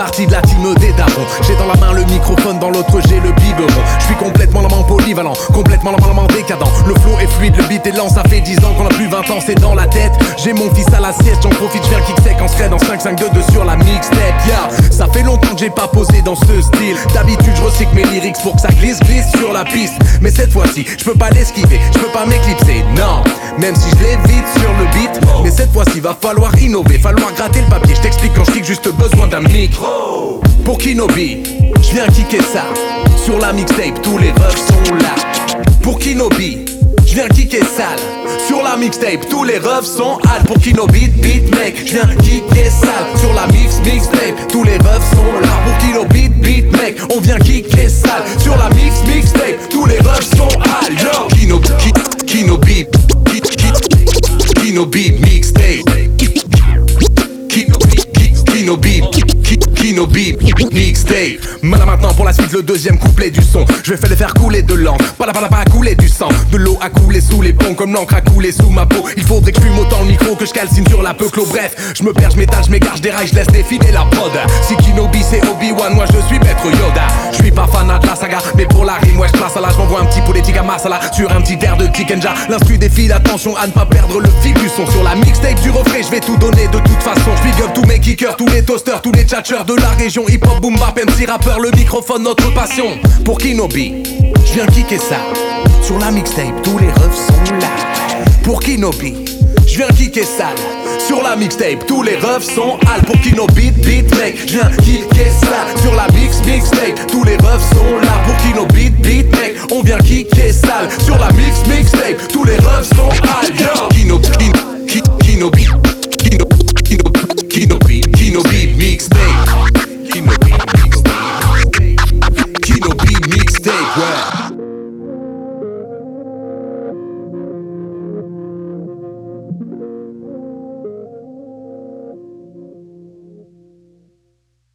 partie de la team des darons. J'ai dans la main le microphone, dans l'autre j'ai le biberon. Je suis complètement l'amant polyvalent, complètement l'amant décadent. Le flow est fluide, le beat est lent, ça fait 10 ans qu'on a plus 20 ans, c'est dans la tête. J'ai mon fils à la sieste, j'en profite, je viens kick sec en scred en 5-5-2-2 sur la mixtape. Yeah, ça fait longtemps que j'ai pas posé dans ce style. D'habitude je recycle mes lyrics pour que ça glisse sur la piste. Mais cette fois-ci, je peux pas l'esquiver, je peux pas m'éclipser, non. Même si je l'évite sur le beat. Mais cette fois-ci va falloir innover, falloir gratter le papier. Je t'explique quand je kick, juste besoin d'un mic. Pour Kinobi, je viens kicker ça. Sur la mixtape, tous les refs sont là. Pour Kinobi, je viens kicker sale. Sur la mixtape, tous les refs sont hal. Pour Kinobi, beat mec, je viens kicker sale. Sur la mixtape, tous les refs sont là. Pour Kinobi, beat mec, on vient kicker sale. Sur la mixtape, tous les refs sont hal. Yo, Kinobi, Kinobi mixtape. Kinobi mixtape. Maintenant pour la suite le deuxième couplet du son. Je vais faire couler de l'encre, pas couler du sang. De l'eau a coulé sous les ponts comme l'encre a coulé sous ma peau. Il faudrait que je fume autant le micro que je calcine sur la peuclo. Bref, je me perds, je m'étale, je m'égare, je déraille, je laisse défiler la prod. Si Kinobi c'est Obi-Wan, moi je suis maître Yoda. Je suis pas fanat de la saga, mais pour la rime, ouais je place à là. Je m'envoie un petit politique à Marsala sur un petit air de Kikenja. L'instru défile, attention à ne pas perdre le fil du son. Sur la mixtape du refrain, je vais tout donner de toute façon. Je big up tous mes kickers, tous les toasters, tous les tchatcheurs de la région. Hip-hop, boom bap, MC rappeur, le microphone, notre passion. Pour Kinobi, je viens kicker ça. Sur la mixtape, tous les refs sont là. Pour Kinobi, je viens kicker ça. Sur la mixtape, tous les refs sont hal. Pour Kinobi, beat mec, je viens kicker ça. Sur la mixtape, tous les refs sont là. Pour Kinobi, beat mec, on vient kicker sale. Sur la